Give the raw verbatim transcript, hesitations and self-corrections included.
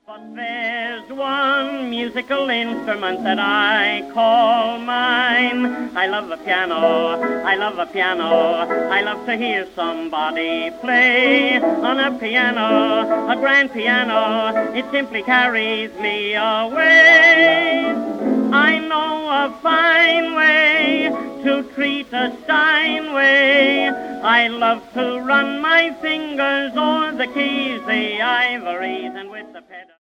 But there's one musical instrument that I call mine. I love the piano, I love the piano. I love to hear somebody play on a piano, a grand piano. It simply carries me away. I know a fine way to treat a Steinway. I love to run my fingers o'er the keys, the ivories, and with the pedal.